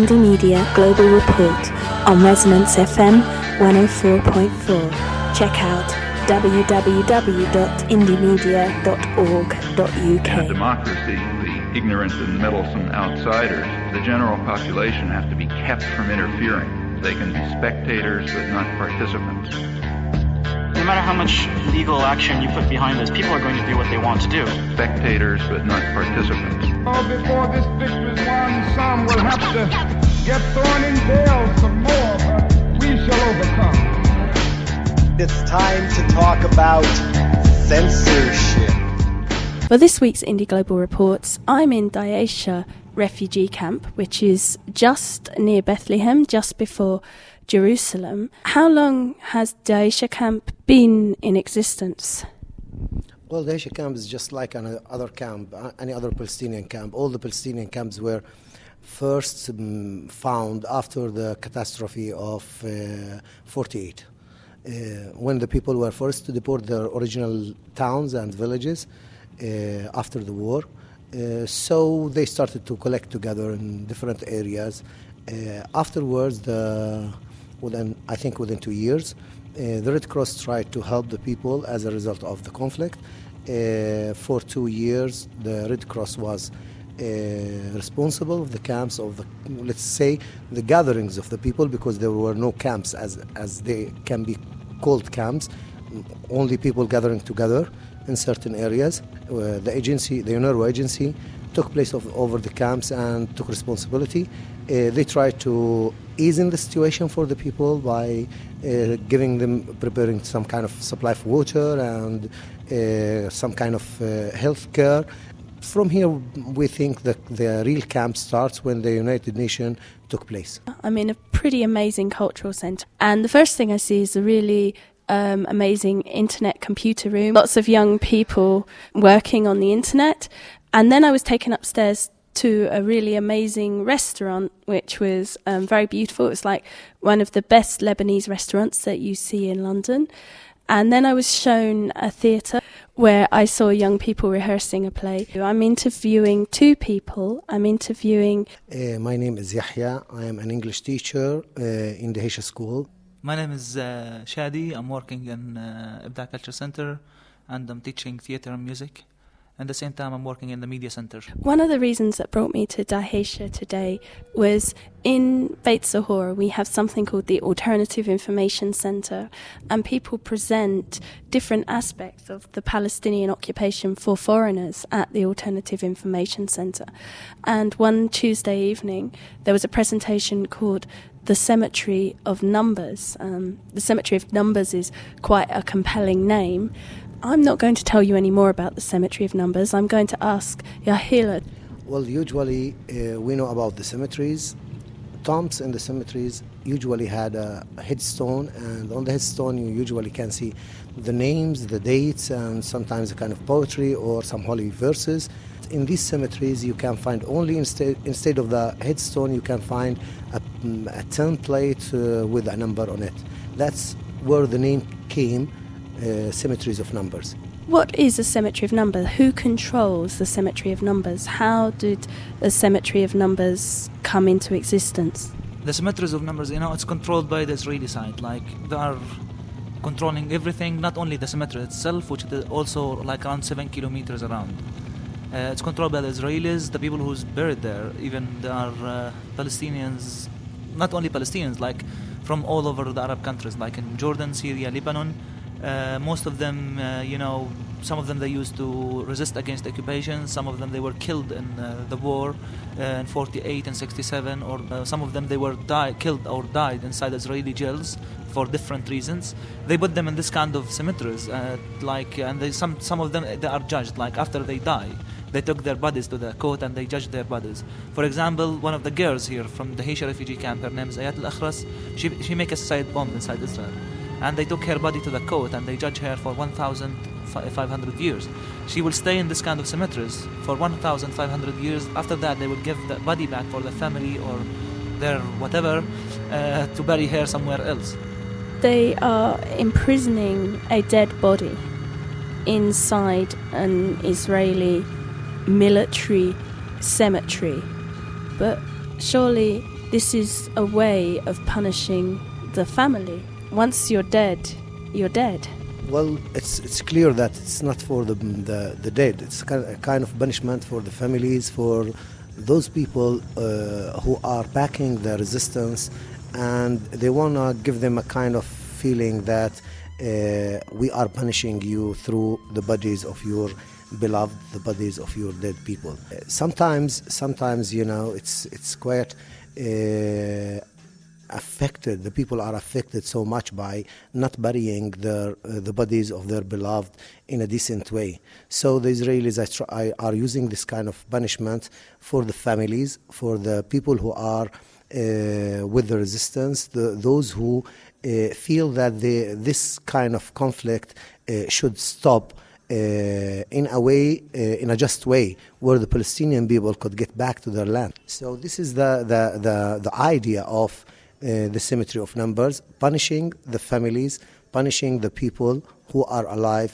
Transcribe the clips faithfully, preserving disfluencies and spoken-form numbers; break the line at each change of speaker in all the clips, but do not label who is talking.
Indie Media Global Report on Resonance F M one oh four point four. Check out w w w dot indie media dot org dot u k.
In a democracy, the ignorant and meddlesome outsiders, the general population, have to be kept from interfering. They can be spectators but not participants.
No matter how much legal action you put behind this, people are going to do what they want to do.
Spectators but not participants.
Oh, before this victory is won, some will have to get thrown in jail some more, but we shall overcome.
It's time to talk about censorship.
For this week's Indie Global Reports, I'm in Daesha refugee camp, which is just near Bethlehem, just before Jerusalem. How long has Daesha camp been in existence?
Well, Daesha camp is just like any other camp, any other Palestinian camp. All the Palestinian camps were first um, found after the catastrophe of uh, forty-eight. Uh, when the people were forced to deport their original towns and villages uh, after the war. Uh, so they started to collect together in different areas. Uh, afterwards, the, within, I think within two years, uh, the Red Cross tried to help the people as a result of the conflict. Uh, for two years, the Red Cross was uh, responsible of the camps of the, let's say, the gatherings of the people, because there were no camps as as they can be called camps, only people gathering together in certain areas. Uh, the agency, the UNRWA agency, took place of, over the camps and took responsibility. Uh, they tried to ease in the situation for the people by uh, giving them, preparing some kind of supply of water and uh, some kind of uh, health care. From here, we think that the real camp starts when the United Nations took place.
I'm in a pretty amazing cultural centre, and the first thing I see is a really um, amazing internet computer room. Lots of young people working on the internet, and then I was taken upstairs to a really amazing restaurant, which was um, very beautiful. It was like one of the best Lebanese restaurants that you see in London. And then I was shown a theatre where I saw young people rehearsing a play. I'm interviewing two people. I'm interviewing...
Uh, my name is Yahya. I am an English teacher uh, in the Daesha school.
My name is uh, Shadi. I'm working in uh, Ibda Culture Center, and I'm teaching theatre and music. At the same time, I'm working in the media center.
One of the reasons that brought me to Daesha today was in Beit Zahor, we have something called the Alternative Information Center, and people present different aspects of the Palestinian occupation for foreigners at the Alternative Information Center. And one Tuesday evening, there was a presentation called The Cemetery of Numbers. Um, the Cemetery of Numbers is quite a compelling name. I'm not going to tell you any more about the Cemetery of Numbers. I'm going to ask Yahila.
Well, usually uh, we know about the cemeteries. Tombs in the cemeteries usually had a headstone, and on the headstone you usually can see the names, the dates, and sometimes a kind of poetry or some holy verses. In these cemeteries you can find only, instead, instead of the headstone, you can find a, a template uh, with a number on it. That's where the name came. Uh, cemeteries of numbers.
What is a cemetery of numbers? Who controls the cemetery of numbers? How did the cemetery of numbers come into existence?
The cemeteries of numbers, you know, it's controlled by the Israeli side. Like, they are controlling everything, not only the cemetery itself, which is also like around seven kilometers around. Uh, it's controlled by the Israelis, the people who's buried there. Even there are uh, Palestinians, not only Palestinians, like from all over the Arab countries, like in Jordan, Syria, Lebanon. Uh, most of them, uh, you know, some of them they used to resist against the occupation. Some of them they were killed in uh, the war uh, in forty-eight and sixty-seven, or uh, some of them they were die- killed or died inside Israeli jails for different reasons. They put them in this kind of cemeteries, uh, like, and they, some some of them they are judged. Like after they die, they took their bodies to the court and they judged their bodies. For example, one of the girls here from the Daesha refugee camp, her name is Ayat Al-Akhras. She she make a suicide bomb inside Israel. And they took her body to the court and they judged her for one thousand five hundred years. She will stay in this kind of cemeteries for one thousand five hundred years. After that, they will give the body back for the family or their whatever uh, to bury her somewhere else.
They are imprisoning a dead body inside an Israeli military cemetery. But surely this is a way of punishing the family. Once you're dead, you're dead.
Well, it's it's clear that it's not for the the, the dead. It's a kind of punishment for the families, for those people uh, who are backing the resistance, and they want to give them a kind of feeling that uh, we are punishing you through the bodies of your beloved, the bodies of your dead people. Uh, sometimes, sometimes you know, it's it's quite. Uh, affected, the people are affected so much by not burying their, uh, the bodies of their beloved in a decent way. So the Israelis are, try, are using this kind of punishment for the families, for the people who are uh, with the resistance, the, those who uh, feel that they, this kind of conflict uh, should stop uh, in a way, uh, in a just way, where the Palestinian people could get back to their land. So this is the, the, the, the idea of Uh, the symmetry of numbers, punishing the families, punishing the people who are alive,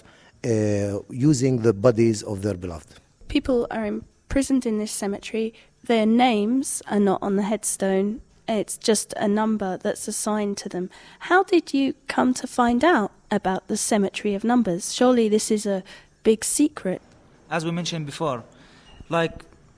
uh, using the bodies of their beloved.
People are imprisoned in this cemetery. Their names are not on the headstone. It's just a number that's assigned to them. How did you come to find out about the cemetery of numbers? Surely this is a big secret.
As we mentioned before, like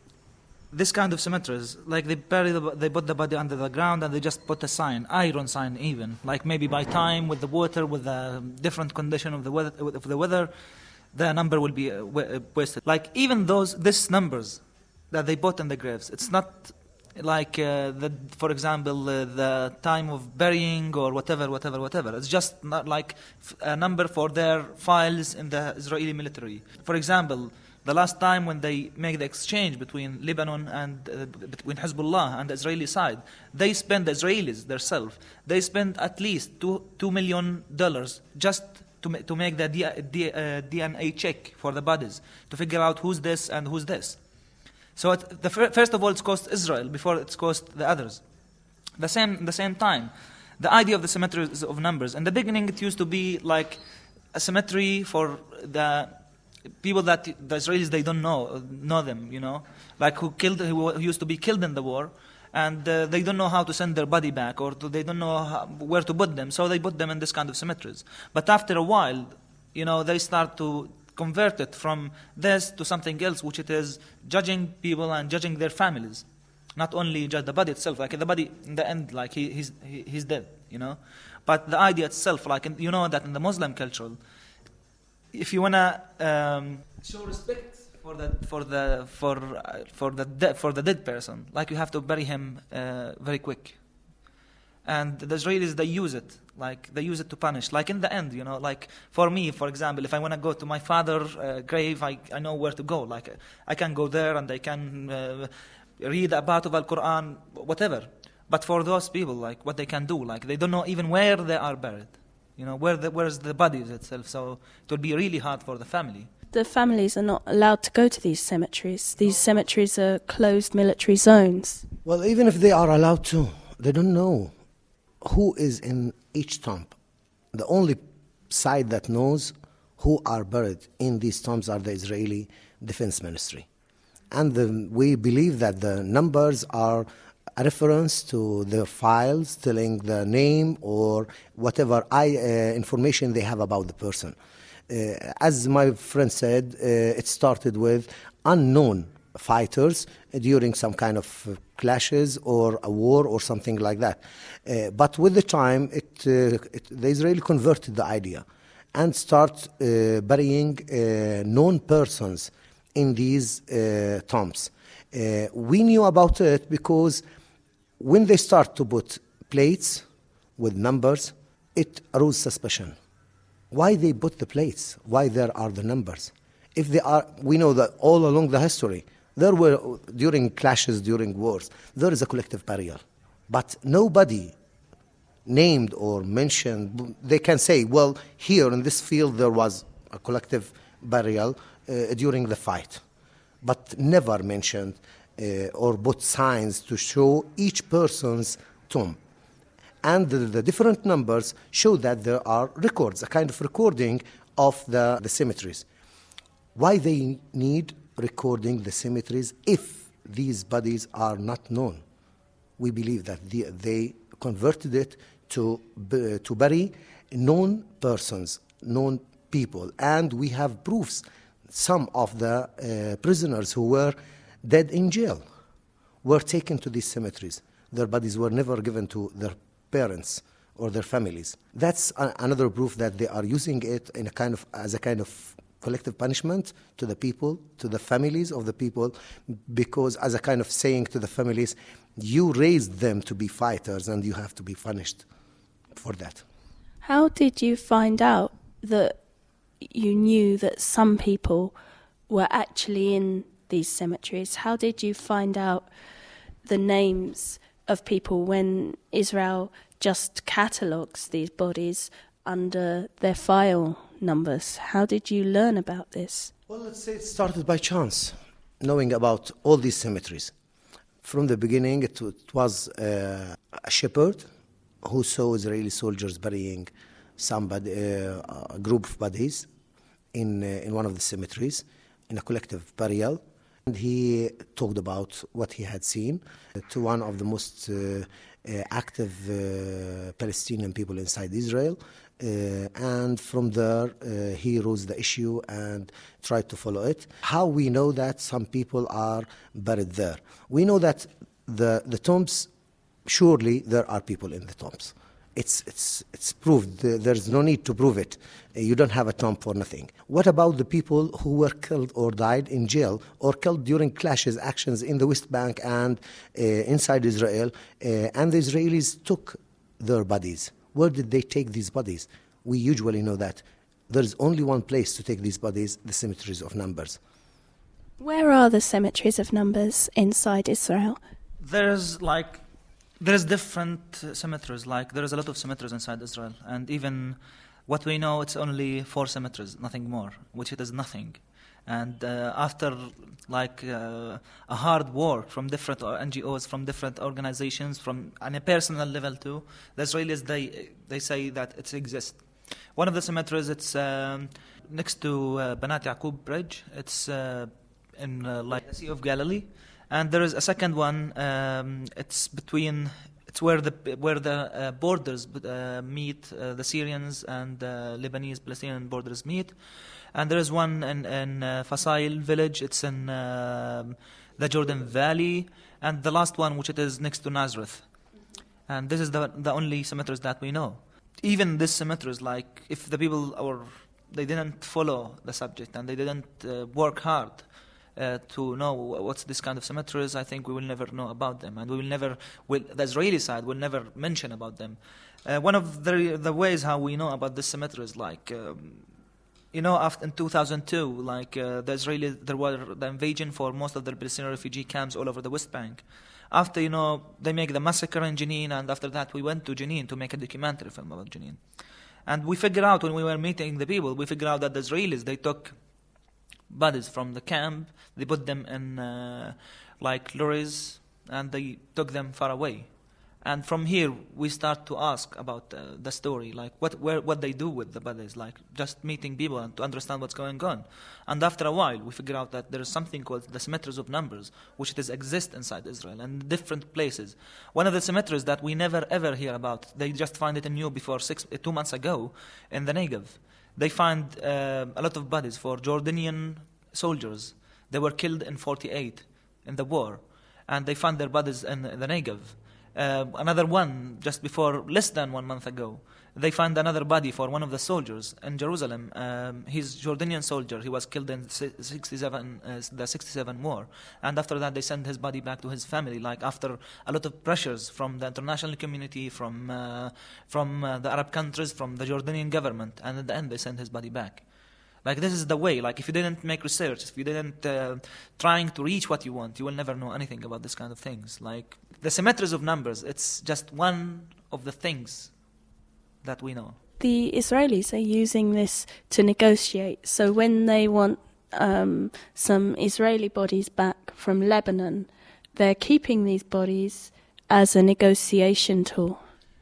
this kind of cemeteries, like they bury the, they put the body under the ground and they just put a sign, iron sign even, like maybe by time with the water, with the different condition of the weather, of the weather, the number will be wasted. Like even those, these numbers that they put in the graves, it's not like uh, the, for example, uh, the time of burying or whatever, whatever, whatever. It's just not like a number for their files in the Israeli military. For example, the last time when they make the exchange between Lebanon and uh, between Hezbollah and the Israeli side, they spend, the Israelis themselves, they spend at least two, two million dollars just to, ma- to make the D- D- uh, D N A check for the bodies, to figure out who's this and who's this. So at the fir- first of all, it's cost Israel before it's cost the others. The same, the same time, the idea of the cemeteries of numbers, in the beginning it used to be like a cemetery for the people that the Israelis, they don't know know them, you know, like who killed, who used to be killed in the war, and uh, they don't know how to send their body back, or to, they don't know how, where to put them, so they put them in this kind of cemeteries. But after a while, you know, they start to convert it from this to something else, which it is judging people and judging their families, not only judge the body itself. Like the body, in the end, like he, he's he, he's dead, you know. But the idea itself, like in, you know that in the Muslim culture, if you wanna um, show respect for the for the for uh, for the de- for the dead person, like you have to bury him uh, very quick. And the Israelis, they use it, like they use it to punish. Like in the end, you know, like for me, for example, if I wanna go to my father's uh, grave, I I know where to go. Like I can go there and I can uh, read about of Al Quran, whatever. But for those people, like what they can do, like they don't know even where they are buried. You know, where the, where's the bodies itself, so it would be really hard for the family.
The families are not allowed to go to these cemeteries. These cemeteries are closed military zones.
Well, even if they are allowed to, they don't know who is in each tomb. The only side that knows who are buried in these tombs are the Israeli Defense Ministry. And the, we believe that the numbers are a reference to their files telling the name or whatever I, uh, information they have about the person. Uh, as my friend said, uh, it started with unknown fighters during some kind of uh, clashes or a war or something like that. Uh, but with the time, it, uh, it, the Israeli converted the idea and start uh, burying uh, known persons in these uh, tombs. Uh, we knew about it because when they start to put plates with numbers, it arose suspicion. Why they put the plates? Why there are the numbers? If they are, we know that all along the history, there were, during clashes, during wars, there is a collective burial. But nobody named or mentioned, they can say, well, here in this field there was a collective burial uh, during the fight. But never mentioned Uh, or put signs to show each person's tomb. And the, the different numbers show that there are records, a kind of recording of the, the cemeteries. Why they need recording the cemeteries if these bodies are not known? we believe that the, they converted it to, uh, to bury known persons, known people. And we have proofs. Some of the uh, prisoners who were dead in jail were taken to these cemeteries. Their bodies were never given to their parents or their families. That's a, another proof that they are using it in a kind of as a kind of collective punishment to the people, to the families of the people, because as a kind of saying to the families, you raised them to be fighters and you have to be punished for that.
How did you find out that you knew that some people were actually in these cemeteries? How did you find out the names of people when Israel just catalogues these bodies under their file numbers? How did you learn about this?
Well, let's say it started by chance, knowing about all these cemeteries. From the beginning, it, it was uh, a shepherd who saw Israeli soldiers burying somebody, uh, a group of bodies in, uh, in one of the cemeteries, in a collective burial. And he talked about what he had seen to one of the most uh, uh, active uh, Palestinian people inside Israel. Uh, and from there, uh, he rose the issue and tried to follow it. How we know that some people are buried there? We know that the, the tombs, surely there are people in the tombs. It's, it's, it's proved. There's no need to prove it. You don't have a tomb for nothing. What about the people who were killed or died in jail or killed during clashes, actions in the West Bank and uh, inside Israel, uh, and the Israelis took their bodies? Where did they take these bodies? We usually know that there is only one place to take these bodies, the cemeteries of numbers.
Where are the cemeteries of numbers inside Israel?
There's like... There's different uh, cemeteries, like there is a lot of cemeteries inside Israel, and even what we know, it's only four cemeteries, nothing more, which it is nothing. And uh, after like uh, a hard work from different N G Os, from different organizations, from on a personal level too, the Israelis, they they say that it exists. One of the cemeteries, it's um, next to uh, Banat Yaqub Bridge, it's uh, in uh, like the Sea of Galilee. And there is a second one. Um, it's between. It's where the where the uh, borders uh, meet. Uh, the Syrians and uh, Lebanese Palestinian borders meet. And there is one in in uh, Fasail village. It's in uh, the Jordan Valley. And the last one, which it is next to Nazareth. And this is the the only cemeteries that we know. Even this cemeteries, like if the people or they didn't follow the subject and they didn't uh, work hard. Uh, to know what's this kind of cemeteries, I think we will never know about them, and we will never, will, the Israeli side will never mention about them. Uh, one of the the ways how we know about this cemetery is like, um, you know, after in two thousand two, like uh, the Israeli, there were the invasion for most of the Palestinian refugee camps all over the West Bank. After, you know, they make the massacre in Jenin, and after that we went to Jenin to make a documentary film about Jenin. And we figured out when we were meeting the people, we figured out that the Israelis, they took bodies from the camp, they put them in uh, like lorries, and they took them far away. And from here, we start to ask about uh, the story, like what where, what they do with the bodies, like just meeting people and to understand what's going on. And after a while, we figure out that there is something called the cemeteries of numbers, which does exist inside Israel and different places. One of the cemeteries that we never ever hear about, they just find it new before six, uh, two months ago in the Negev. They find uh, a lot of bodies for Jordanian soldiers. They were killed in forty-eight in the war, and they found their bodies in the Negev. Uh, another one just before less than one month ago, they found another body for one of the soldiers in Jerusalem. Um, he's Jordanian soldier. He was killed in sixty-seven, uh, the sixty-seven war, and after that they sent his body back to his family. Like after a lot of pressures from the international community, from uh, from uh, the Arab countries, from the Jordanian government, and at the end they sent his body back. Like this is the way. Like if you didn't make research, if you didn't uh, trying to reach what you want, you will never know anything about this kind of things. Like the cemeteries of numbers, it's just one of the things that we know.
The Israelis are using this to negotiate. So when they want um, some Israeli bodies back from Lebanon, they're keeping these bodies as a negotiation tool.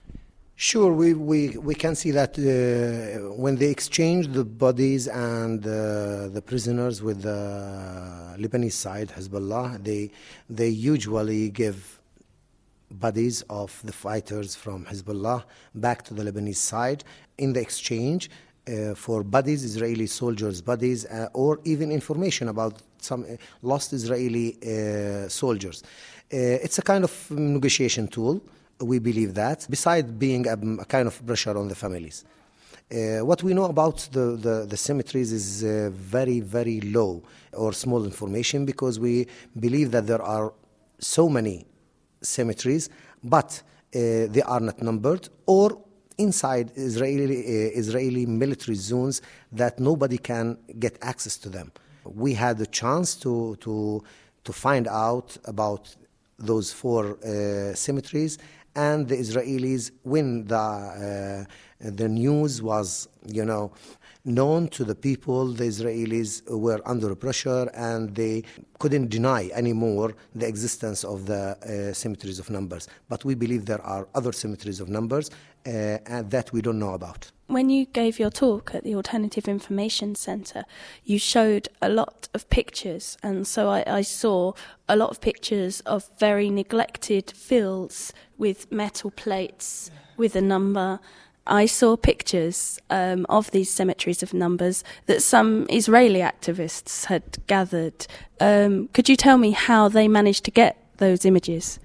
Sure, we, we, we can see that uh, when they exchange the bodies and uh, the prisoners with the Lebanese side, Hezbollah, they they usually give bodies of the fighters from Hezbollah back to the Lebanese side in the exchange uh, for bodies, Israeli soldiers' bodies, uh, or even information about some uh, lost Israeli uh, soldiers. Uh, it's a kind of negotiation tool, we believe that, besides being a, a kind of pressure on the families. Uh, what we know about the, the, the cemeteries is uh, very, very low or small information, because we believe that there are so many cemeteries, but uh, they are not numbered, or inside Israeli, uh, Israeli military zones that nobody can get access to them. We had the chance to, to, to find out about those four uh, cemeteries, and the Israelis, when the, uh, the news was, you know, known to the people, the Israelis were under pressure and they couldn't deny anymore the existence of the uh, cemeteries of numbers. But we believe there are other cemeteries of numbers uh, and that we don't know about.
When you gave your talk at the Alternative Information Centre, you showed a lot of pictures, and so I, I saw a lot of pictures of very neglected fields with metal plates with a number. I saw pictures um, of these cemeteries of numbers that some Israeli activists had gathered. Um, could you tell me how they managed to get those images?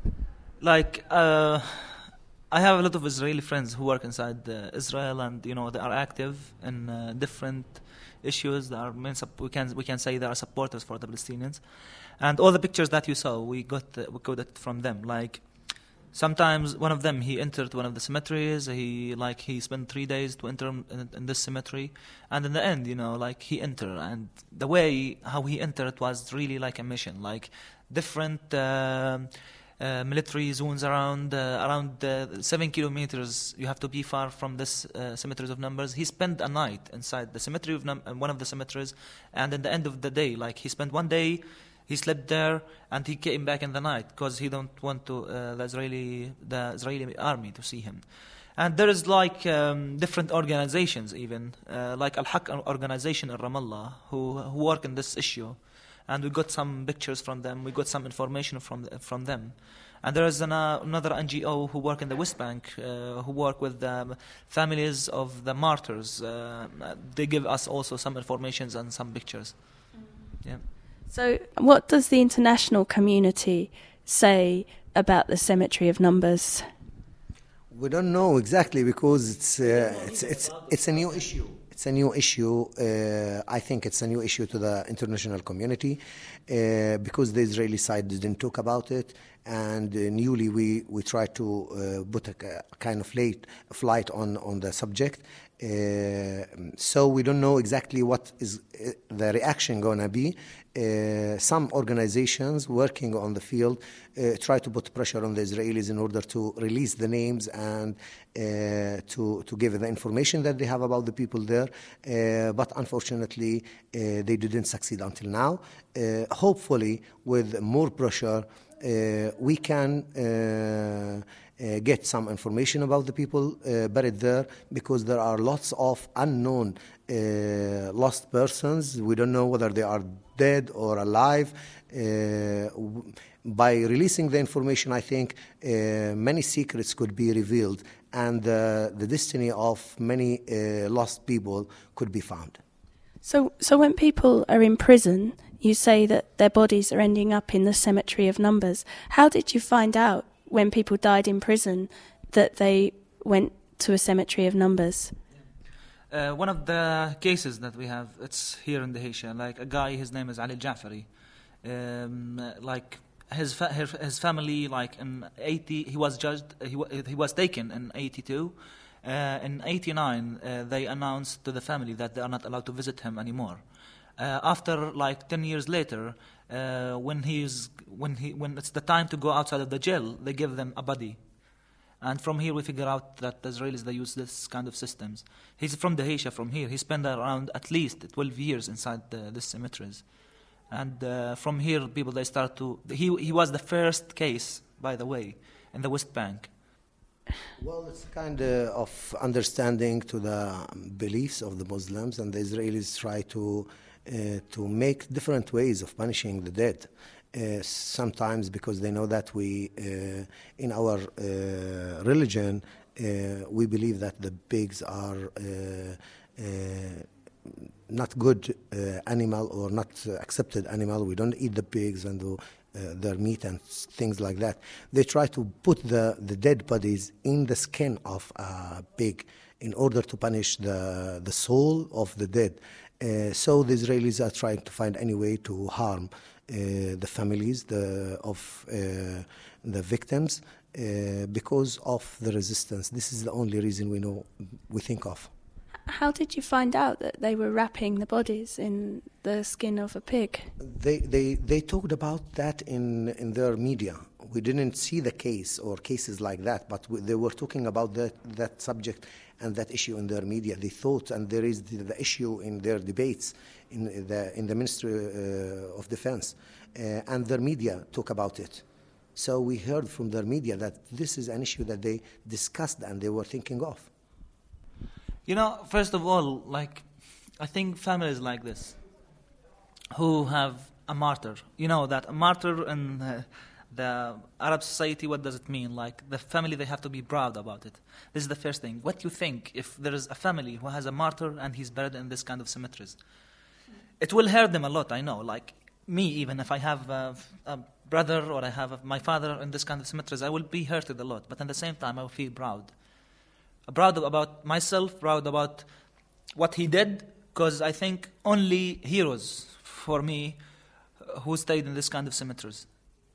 Like, uh, I have a lot of Israeli friends who work inside uh, Israel, and you know they are active in uh, different issues. They are main sup- we can we can say they are supporters for the Palestinians, and all the pictures that you saw, we got uh, we got it from them. Like, sometimes one of them, he entered one of the cemeteries. He like he spent three days to enter in, in this cemetery, and in the end, you know, like he entered, and the way how he entered was really like a mission. Like different uh, uh, military zones around uh, around uh, seven kilometers. You have to be far from this uh, cemeteries of numbers. He spent a night inside the cemetery of num- one of the cemeteries, and at the end of the day, like he spent one day. He slept there, and he came back in the night because he don't want to uh, the Israeli the Israeli army to see him. And there is like um, different organizations, even uh, like Al Haq organization in Ramallah, who who work in this issue, and we got some pictures from them. We got some information from from them. And there is an, uh, another N G O who work in the West Bank, uh, who work with the families of the martyrs. Uh, they give us also some information and some pictures. Yeah.
So what does the international community say about the cemetery of numbers?
We don't know exactly, because it's uh, it's it's it's a new issue. It's a new issue. Uh, I think it's a new issue to the international community uh, because the Israeli side didn't talk about it, and uh, newly we we tried to uh, put a, a kind of late flight on on the subject. Uh, so we don't know exactly what is uh, the reaction going to be. Uh, some organizations working on the field uh, try to put pressure on the Israelis in order to release the names and uh, to to give the information that they have about the people there. Uh, but unfortunately, uh, they didn't succeed until now. Uh, hopefully, with more pressure, uh, we can. Uh, Uh, get some information about the people uh, buried there, because there are lots of unknown uh, lost persons. We don't know whether they are dead or alive. Uh, w- by releasing the information, I think uh, many secrets could be revealed, and uh, the destiny of many uh, lost people could be found.
So, so when people are in prison, you say that their bodies are ending up in the cemetery of numbers. How did you find out, when people died in prison, that they went to a cemetery of numbers?
Uh, one of the cases that we have, it's here in Dahisha, like a guy, his name is Ali Jafari. Um, like his fa- his family, like in eighty, he was judged. He wa- he was taken in eighty-two. Uh, in eighty-nine, uh, they announced to the family that they are not allowed to visit him anymore. Uh, after like ten years later, uh, when he's when he when it's the time to go outside of the jail, they give them a body. And from here, we figure out that the Israelis, they use this kind of systems. He's from Dahisha, from here. He spent around at least twelve years inside the, these cemeteries. And uh, from here, people, they start to... He, he was the first case, by the way, in the West Bank.
Well, it's kind of understanding to the beliefs of the Muslims, and the Israelis try to uh, to make different ways of punishing the dead. Uh, sometimes because they know that we, uh, in our uh, religion, uh, we believe that the pigs are uh, uh, not good uh, animal or not uh, accepted animal. We don't eat the pigs and the, uh, their meat and things like that. They try to put the, the dead bodies in the skin of a pig in order to punish the, the soul of the dead. Uh, so the Israelis are trying to find any way to harm uh, the families the, of uh, the victims uh, because of the resistance. This is the only reason we know, we think of.
How did you find out that they were wrapping the bodies in the skin of a pig?
They, they, they talked about that in, in their media. We didn't see the case or cases like that, but we, they were talking about that, that subject and that issue in their media. They thought, and there is the, the issue in their debates in the, in the Ministry uh, of Defense, uh, and their media talk about it. So we heard from their media that this is an issue that they discussed and they were thinking of.
You know, first of all, like, I think families like this, who have a martyr, you know, that a martyr in uh, the Arab society, what does it mean? Like, the family, they have to be proud about it. This is the first thing. What do you think if there is a family who has a martyr and he's buried in this kind of cemeteries? It will hurt them a lot, I know. Like, me, even if I have a, a brother or I have a, my father in this kind of cemeteries, I will be hurted a lot. But at the same time, I will feel proud. Proud about myself, proud about what he did, because I think only heroes for me who stayed in this kind of cemeteries.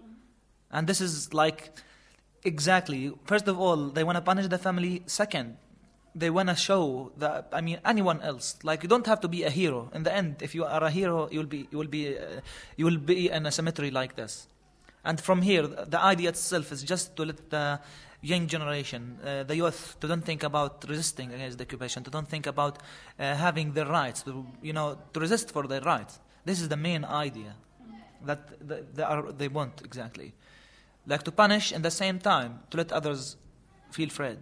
And this is like, exactly, first of all, they want to punish the family. Second, they want to show that, I mean, anyone else, like, you don't have to be a hero. In the end, if you are a hero, you will be, you will be, uh, you will be in a cemetery like this. And from here, the idea itself is just to let the young generation, uh, the youth, to don't think about resisting against the occupation, to don't think about uh, having their rights, to, you know, to resist for their rights. This is the main idea that they, they, are, they want, exactly. Like, to punish and at the same time to let others feel afraid.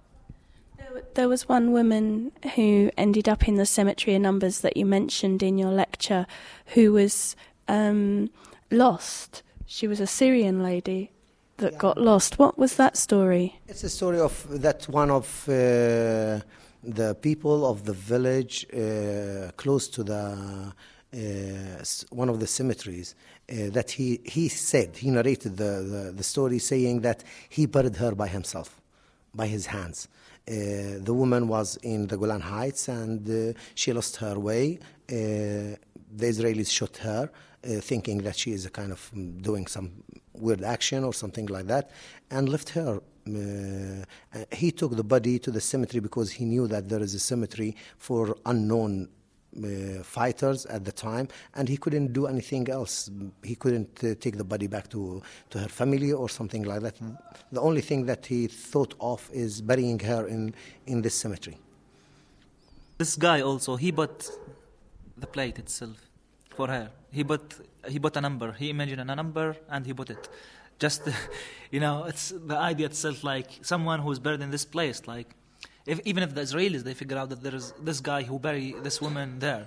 There was one woman who ended up in the cemetery in Numbers that you mentioned in your lecture who was um, lost. She was a Syrian lady that yeah. got lost. What was that story?
It's a story of that one of uh, the people of the village uh, close to the uh, one of the cemeteries uh, that he, he said, he narrated the, the, the story saying that he buried her by himself, by his hands. Uh, the woman was in the Golan Heights and uh, she lost her way. Uh, the Israelis shot her, uh, thinking that she is a kind of um, doing some weird action or something like that, and left her. Uh, he took the body to the cemetery because he knew that there is a cemetery for unknown uh, fighters at the time, and he couldn't do anything else. He couldn't uh, take the body back to, to her family or something like that. The only thing that he thought of is burying her in, in this cemetery.
This guy also, he bought the plate itself for her. He bought, he bought a number. He imagined a number and he bought it. Just, you know, it's the idea itself, like someone who's buried in this place, like, if, even if the Israelis, they figure out that there is this guy who buried this woman there.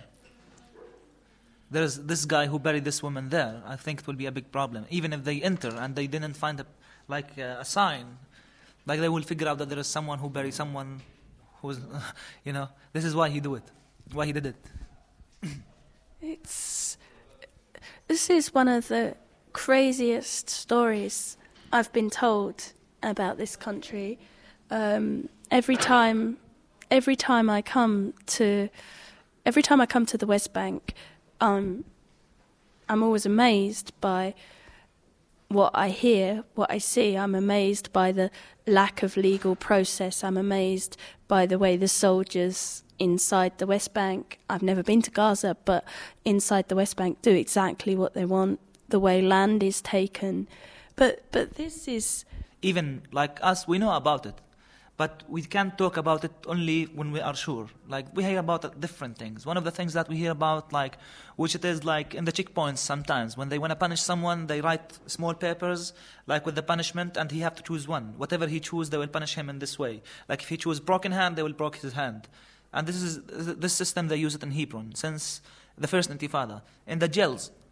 There is this guy who buried this woman there. I think it will be a big problem. Even if they enter and they didn't find a, like uh, a sign, like they will figure out that there is someone who buried someone who's, you know, this is why he do it, why he did it.
It's, this is one of the craziest stories I've been told about this country. Um, every time, every time I come to, every time I come to the West Bank, um, I'm always amazed by what I hear, what I see. I'm amazed by the lack of legal process. I'm amazed by the way the soldiers inside the West Bank, I've never been to Gaza, but inside the West Bank do exactly what they want, the way land is taken. But but this is...
Even like us, we know about it, but we can't talk about it only when we are sure. Like, we hear about different things. One of the things that we hear about, like, which it is like in the checkpoints sometimes, when they want to punish someone, they write small papers, like with the punishment, and he have to choose one. Whatever he choose, they will punish him in this way. Like, if he choose broken hand, they will break his hand. And this is this system, they use it in Hebron since the first Intifada. In the jails,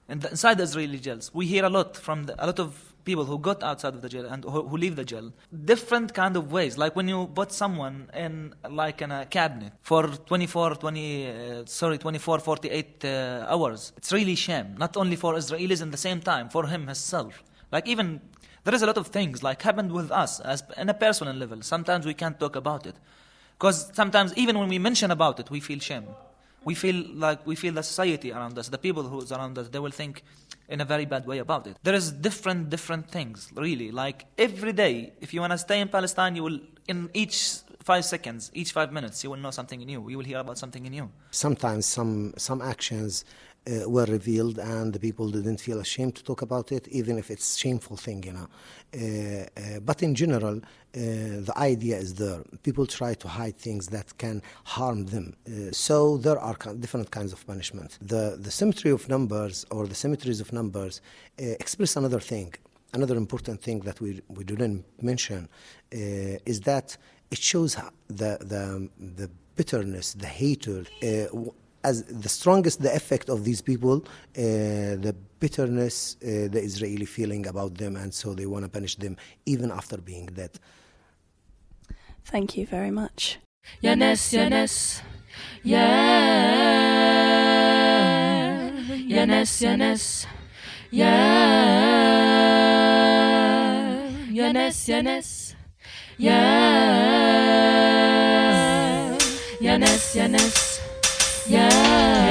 in the, inside the Israeli jails. We hear a lot from the, a lot of people who got outside of the jail and who, who leave the jail. Different kind of ways. Like when you put someone in like in a cabinet for twenty-four, twenty, uh, sorry, twenty-four, forty-eight uh, hours. It's really shame. Not only for Israelis in the same time, for him himself. Like even there is a lot of things like happened with us as in a personal level. Sometimes we can't talk about it because sometimes even when we mention about it, we feel shame. We feel like we feel the society around us, the people who's around us, they will think in a very bad way about it. There is different, different things, really. Like every day, if you want to stay in Palestine, you will, in each five seconds, each five minutes, you will know something new. You will hear about something new.
Sometimes some some actions uh, were revealed and the people didn't feel ashamed to talk about it, even if it's a shameful thing, you know. Uh, uh, but in general, uh, the idea is there. People try to hide things that can harm them. Uh, so there are different kinds of punishment. The, the symmetry of numbers or the symmetries of numbers uh, express another thing. Another important thing that we, we didn't mention uh, is that it shows the, the, the bitterness, the hatred, uh, as the strongest the effect of these people, uh, the bitterness uh, the Israeli feeling about them, and so they want to punish them even after being dead.
Thank you very much.
Yanes, Yanes, yeah. Yanes, Yanes, yeah. Yanes, Yanes, yeah. Yanes, Yanes. Yeah.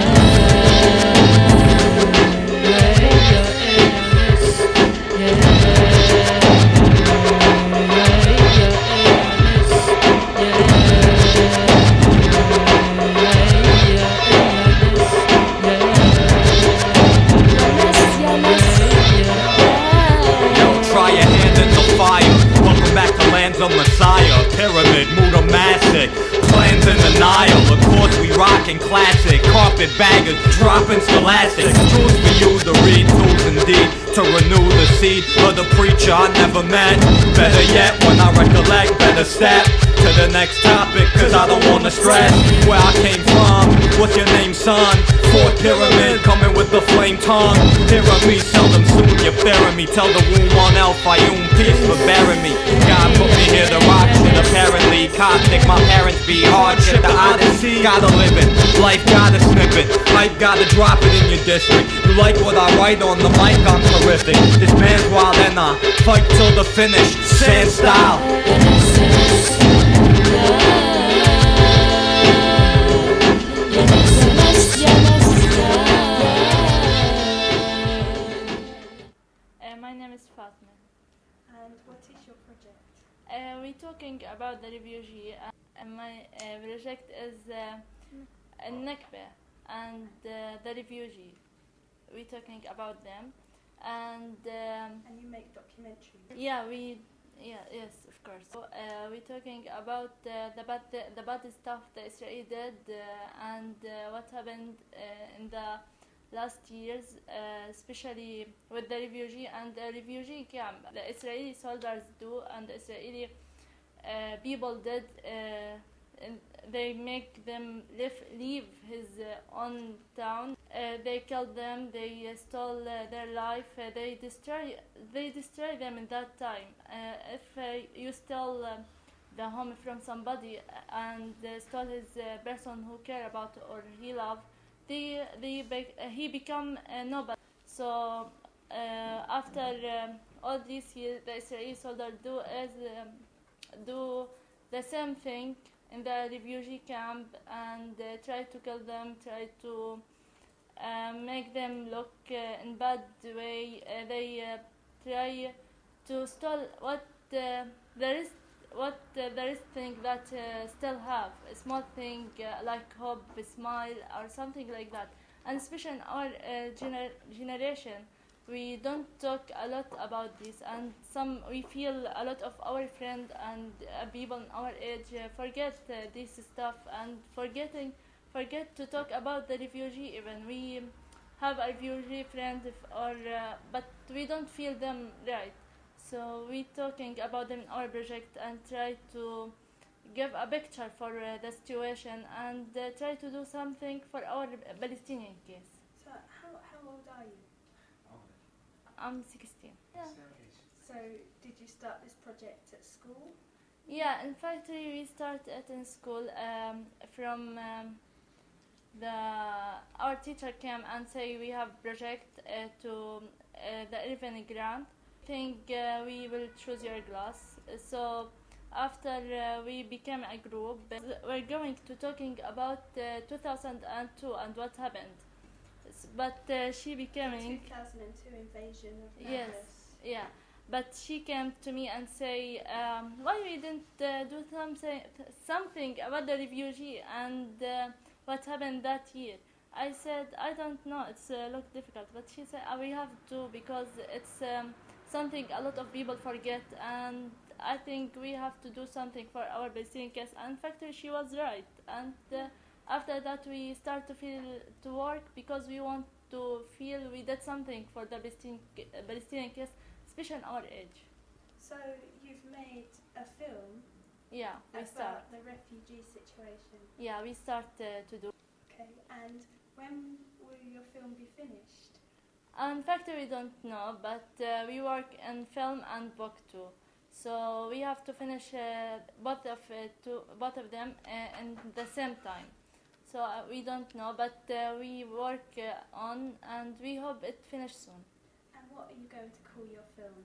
Messiah, pyramid, Mudamassic, plans in the Nile, of course we rockin' classic, carpet baggers, dropping scholastics, tools for you to read, tools indeed, to renew the seed of the preacher I never met, better yet when I recollect, better step to the next topic, cause I don't wanna stress where I came from, what's your name son, fourth pyramid, coming with the flame tongue, hear of me, seldom soon you're fearing me, tell the womb on El Fayum, peace for bearing me, God put me here to rock shit, apparently Coptic, my parents be hardship, the odyssey, gotta live it, life gotta snip it, hype gotta drop it in your district, you like what I write on the mic, I'm terrific, this man's wild and I fight till the finish, sand style.
My name is Fatma.
And what is your project?
Uh, we're talking about the refugee, and my uh, project is uh, Nakba and uh, the refugee. We're talking about them, and um,
and you make documentaries.
Yeah, we yeah yes of course. So, uh, we're talking about uh, the bad the, the bad stuff that Israel did uh, and uh, what happened uh, in the last years, uh, especially with the refugee and the refugee camp. The Israeli soldiers do and the Israeli uh, people did. Uh, they make them live, leave his uh, own town. Uh, they killed them. They uh, stole uh, their life. Uh, they destroy. They destroy them in that time. Uh, if uh, you steal uh, the home from somebody and uh, stole his uh, person who care about or he love, they they be- uh, he become uh, nobody. So uh, after um, all these years, the Israeli soldiers do is um, do the same thing in the refugee camp and uh, try to kill them, try to uh, make them look uh, in bad way. Uh, they uh, try to steal what uh, there is, what uh, there is thing that uh, still have a small thing uh, like hope, a smile, or something like that. And especially in our uh, gener- generation, we don't talk a lot about this, and some we feel a lot of our friends and uh, people in our age uh, forget uh, this stuff and forgetting forget to talk about the refugee. Even we have a refugee friend, if, or uh, but we don't feel them right. So we talking about them in our project and try to give a picture for uh, the situation and uh, try to do something for our Palestinian case.
So how how old are you?
I'm sixteen. Yeah.
So, did you start this project at school?
Yeah, in fact, we started it in school um, from um, the our teacher came and say we have project uh, to uh, the eleven grant. I think uh, we will choose your class. So after uh, we became a group, we're going to talking about uh, two thousand two and what happened. But uh, she became
two thousand two invasion of Paris.
Yes, yeah. But she came to me and say, um, why we didn't uh, do something something about the refugee and uh, what happened that year. I said, I don't know, it's uh, look difficult. But she said, oh, we have to because it's um, something a lot of people forget, and I think we have to do something for our Palestinian case. And in fact, she was right. And uh, after that, we start to feel to work because we want to feel we did something for the Palestinian, Palestinian case, especially in our age.
So you've made a film.
Yeah, we
about
start.
the refugee situation.
Yeah, we start uh, to do.
Okay, and when will your film be finished?
In fact, we don't know, but uh, we work in film and book too. So we have to finish uh, both of uh, two, both of them uh, in the same time. So uh, we don't know, but uh, we work uh, on, and we hope it finish soon.
And what are you going to call your film?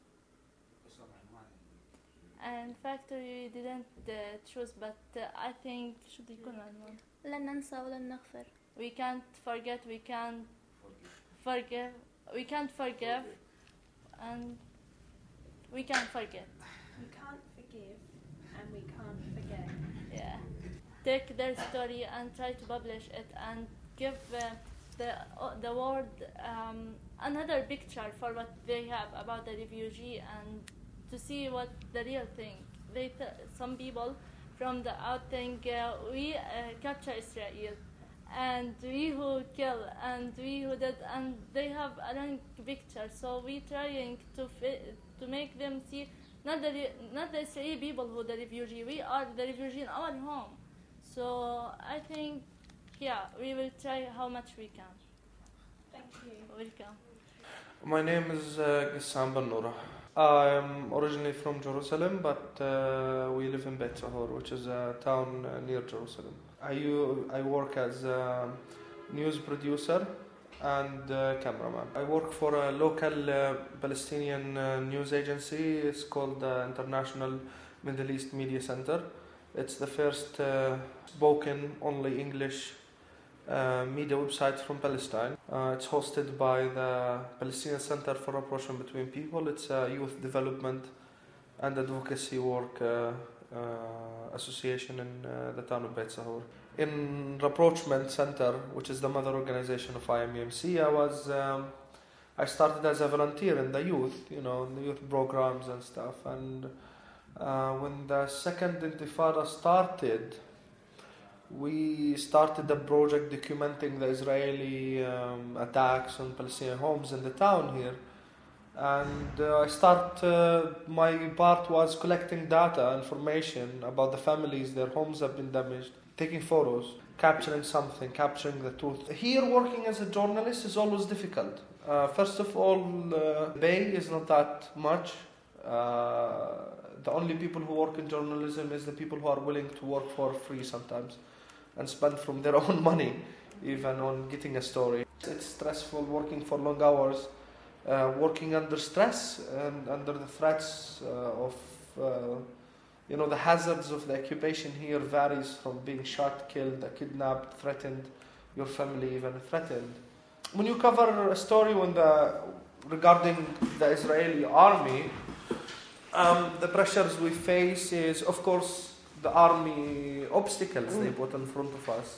And in fact, we didn't uh, choose, but uh, I think should يكون عنوان.
لن ننسى ولن نغفر.
We can't forget, we can't forgive, we can't forgive, and we can't forget.
We can't forgive, and we can't forget.
Yeah. Take their story and try to publish it and give uh, the uh, the world um, another picture for what they have about the refugee and to see what the real thing. They th- some people from the out think uh, we uh, capture Israel and we who kill and we who did, and they have a wrong picture. So we trying to fi- to make them see not the re- not the Israeli people who the refugee. We are the refugee in our home. So I think, yeah, we will try how much we can.
Thank you.
Welcome.
My name is uh, Ghessam Ben Noura. I'm originally from Jerusalem, but uh, we live in Beit Sahur, which is a town uh, near Jerusalem. I, u- I work as a news producer and uh, cameraman. I work for a local uh, Palestinian uh, news agency. It's called the International Middle East Media Center. It's the first uh, spoken only English uh, media website from Palestine. Uh, it's hosted by the Palestinian Center for Rapprochement Between People. It's a youth development and advocacy work uh, uh, association in uh, the town of Beit Sahur. In Rapprochement Center, which is the mother organization of I M E M C, I was um, I started as a volunteer in the youth, you know, in the youth programs and stuff. And uh, when the second Intifada started, we started a project documenting the Israeli um, attacks on Palestinian homes in the town here. And uh, I start, uh, my part was collecting data, information about the families, their homes have been damaged, taking photos, capturing something, capturing the truth. Here, working as a journalist is always difficult. Uh, first of all, uh, pay is not that much. Uh, the only people who work in journalism is the people who are willing to work for free sometimes and spend from their own money even on getting a story. It's stressful working for long hours, uh, working under stress and under the threats uh, of, uh, you know, the hazards of the occupation here varies from being shot, killed, kidnapped, threatened, your family even threatened. When you cover a story when the, regarding the Israeli army, um, the pressures we face is, of course, the army obstacles mm. they put in front of us.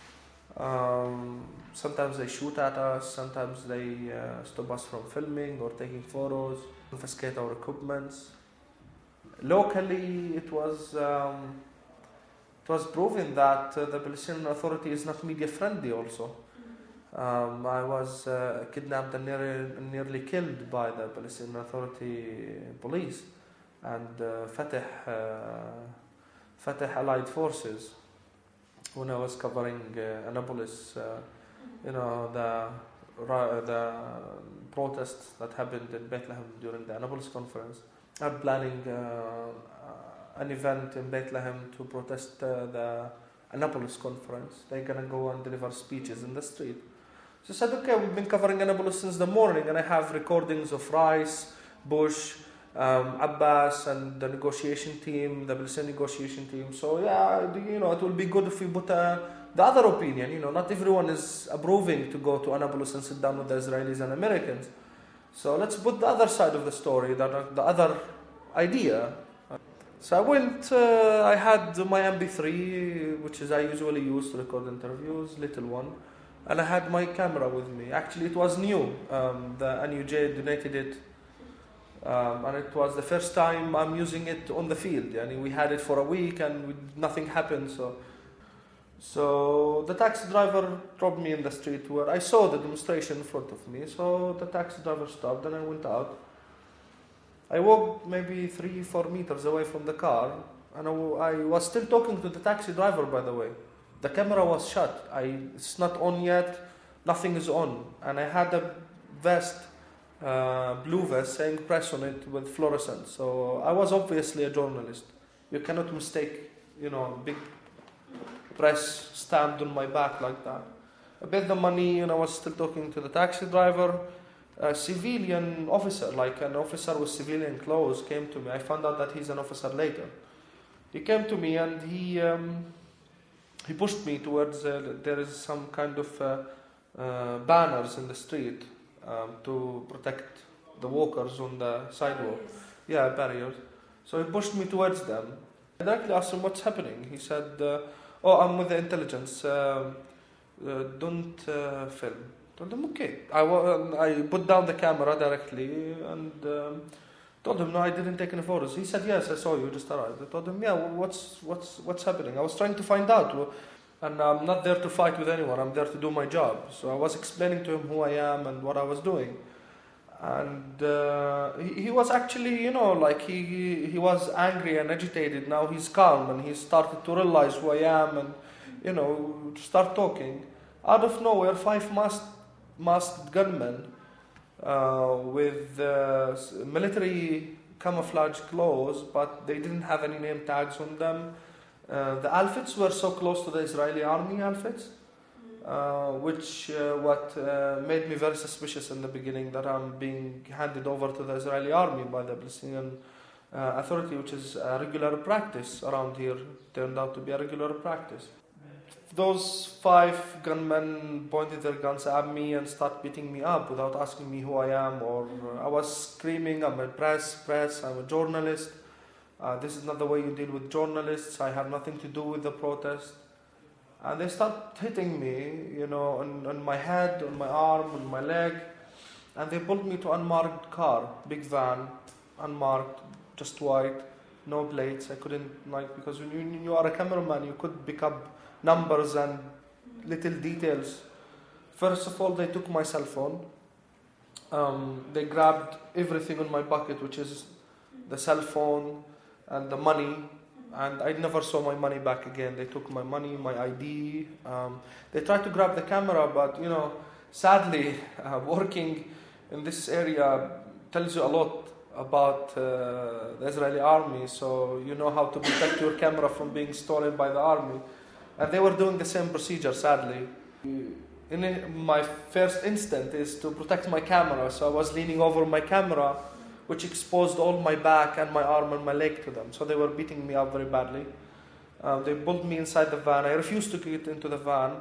Um, sometimes they shoot at us, sometimes they uh, stop us from filming or taking photos, confiscate our equipments. Locally, it was um, it was proven that uh, the Palestinian Authority is not media friendly also. Um, I was uh, kidnapped and nearly, nearly killed by the Palestinian Authority police and uh, Fatah, uh, Fatah Allied Forces when I was covering uh, Annapolis, uh, you know, the ra- the protests that happened in Bethlehem during the Annapolis conference. I'm planning uh, an event in Bethlehem to protest uh, the Annapolis conference. They're gonna go and deliver speeches in the street. So I said, okay, we've been covering Annapolis since the morning, and I have recordings of Rice, Bush, um, Abbas, and the negotiation team, the Palestinian negotiation team. So yeah, you know, it will be good if we put uh, the other opinion. You know, not everyone is approving to go to Annapolis and sit down with the Israelis and Americans. So let's put the other side of the story, the, the other idea. So I went, uh, I had my M P three, which is I usually use to record interviews, little one, and I had my camera with me. Actually, it was new. Um, the N U J donated it, um, and it was the first time I'm using it on the field. I mean, we had it for a week, and we, nothing happened. So, so the taxi driver dropped me in the street where I saw the demonstration in front of me. So the taxi driver stopped, and I went out. I walked maybe three, four meters away from the car, and I, w- I was still talking to the taxi driver, by the way. The camera was shut. I, it's not on yet. Nothing is on. And I had a vest, uh, blue vest, saying press on it with fluorescent. So I was obviously a journalist. You cannot mistake, you know, big press stamped on my back like that. I paid the money, and I was still talking to the taxi driver. A civilian officer, like an officer with civilian clothes, came to me. I found out that he's an officer later. He came to me and he um, he pushed me towards, uh, there is some kind of uh, uh, banners in the street um, to protect the walkers on the sidewalk. Yeah, barriers. So he pushed me towards them. I directly asked him, what's happening? He said, uh, oh, I'm with the intelligence. Uh, uh, don't uh, film. I told him, okay. I, wa- I put down the camera directly and um, told him, no, I didn't take any photos. He said, yes, I saw you just arrived. I told him, yeah, what's what's what's happening? I was trying to find out. And I'm not there to fight with anyone. I'm there to do my job. So I was explaining to him who I am and what I was doing. And uh, he, he was actually, you know, like he, he, he was angry and agitated. Now he's calm and he started to realize who I am and, you know, to start talking. Out of nowhere, five masked masked gunmen uh, with uh, military camouflage clothes, but they didn't have any name tags on them. Uh, the outfits were so close to the Israeli army outfits, uh, which uh, what uh, made me very suspicious in the beginning that I'm being handed over to the Israeli army by the Palestinian uh, Authority, which is a regular practice around here. Turned out to be a regular practice. Those five gunmen pointed their guns at me and started beating me up without asking me who I am. Or uh, I was screaming, I'm a press, press, I'm a journalist. Uh, this is not the way you deal with journalists. I have nothing to do with the protest. And they start hitting me, you know, on, on my head, on my arm, on my leg. And they pulled me to an unmarked car, big van, unmarked, just white, no plates. I couldn't, like, because when you, when you are a cameraman, you could pick up numbers and little details. First of all, they took my cell phone. Um, they grabbed everything on my pocket, which is the cell phone and the money. And I never saw my money back again. They took my money, my I D. Um, they tried to grab the camera, but, you know, sadly, uh, working in this area tells you a lot about uh, the Israeli army. So you know how to protect your camera from being stolen by the army. And they were doing the same procedure, sadly. In my first instinct is to protect my camera, so I was leaning over my camera, which exposed all my back and my arm and my leg to them. So they were beating me up very badly. Uh, they pulled me inside the van. I refused to get into the van.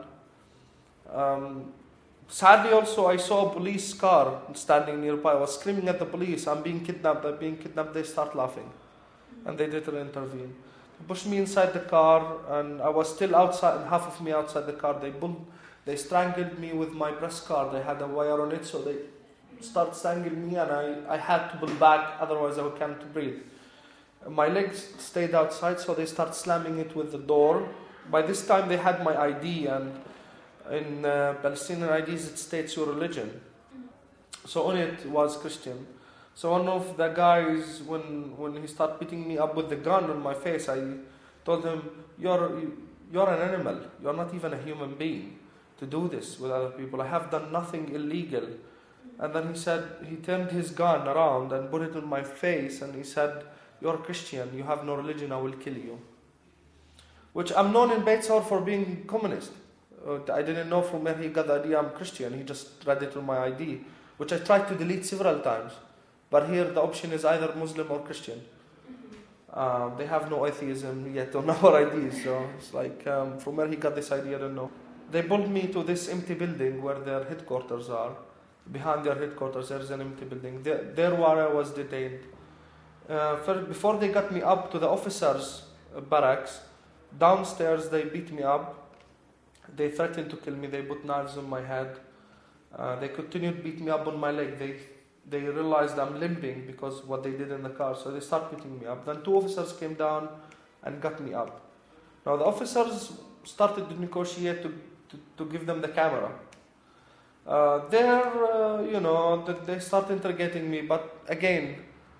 Um, sadly also, I saw a police car standing nearby. I was screaming at the police, I'm being kidnapped, I'm being kidnapped. They start laughing. And they didn't intervene. Pushed me inside the car, and I was still outside, half of me outside the car. They pulled, they strangled me with my press card. They had a wire on it, so they started strangling me, and I, I had to pull back, otherwise I can't breathe. My legs stayed outside, so they started slamming it with the door. By this time, they had my I D, and in uh, Palestinian I Ds, it states your religion. So on it was Christian. So one of the guys, when when he started beating me up with the gun on my face, I told him, you're, you're an animal. You're not even a human being. to do this with other people. I have done nothing illegal. And then he said, he turned his gun around and put it on my face, and he said, you're a Christian, you have no religion, I will kill you. Which I'm known in Beit Sahur for being communist. Uh, I didn't know from where he got the idea I'm Christian. He just read it on my I D, which I tried to delete several times. But here the option is either Muslim or Christian. Uh, they have no atheism yet on our I Ds, so it's like, um, from where he got this idea, I don't know. They pulled me to this empty building where their headquarters are. Behind their headquarters, there's an empty building. There, there where I was detained. Uh, for, before they got me up to the officers' barracks, downstairs they beat me up. They threatened to kill me. They put knives on my head. Uh, they continued to beat me up on my leg. They they realized I'm limping because what they did in the car, so they started beating me up. Then two officers came down and got me up. Now the officers started to negotiate to, to, to give them the camera. Uh, there, uh, you know, they start interrogating me, but again,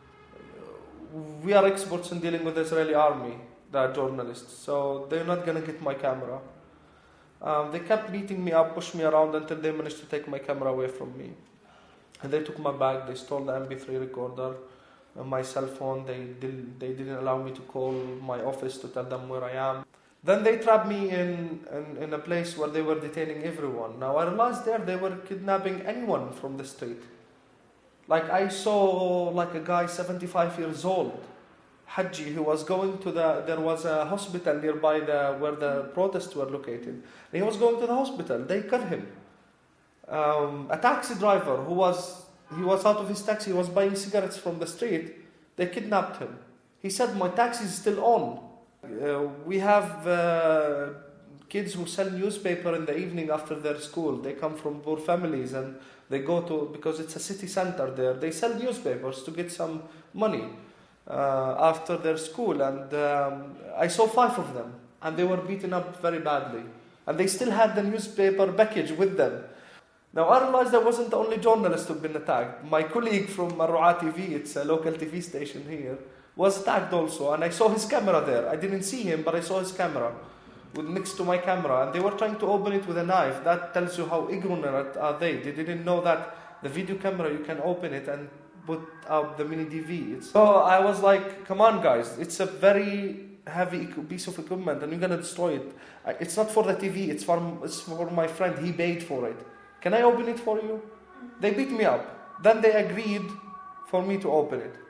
we are experts in dealing with the Israeli army, the journalists, so they're not going to get my camera. Um, they kept beating me up, pushed me around until they managed to take my camera away from me. And they took my bag, they stole the M P three recorder, uh, my cell phone, they, did, they didn't allow me to call my office to tell them where I am. Then they trapped me in, in, in a place where they were detaining everyone. Now I realized there they were kidnapping anyone from the street. Like I saw like a guy seventy-five years old, Haji, who was going to the, there was a hospital nearby the, where the protests were located. And he was going to the hospital, they cut him. Um, a taxi driver who was, he was out of his taxi, he was buying cigarettes from the street, they kidnapped him. He said, my taxi is still on. Uh, we have uh, kids who sell newspaper in the evening after their school. They come from poor families and they go to, because it's a city center there, they sell newspapers to get some money uh, after their school. And um, I saw five of them and they were beaten up very badly. And they still had the newspaper package with them. Now I realized I wasn't the only journalist who'd been attacked. My colleague from Al-Ru'a T V, it's a local T V station here, was attacked also, and I saw his camera there. I didn't see him, but I saw his camera with, next to my camera, and they were trying to open it with a knife. That tells you how ignorant are they. They didn't know that the video camera, you can open it and put out the mini D V. It's, so I was like, come on guys, it's a very heavy piece of equipment and you're going to destroy it. It's not for the T V, it's for, it's for my friend, he paid for it. Can I open it for you? They beat me up. Then they agreed for me to open it.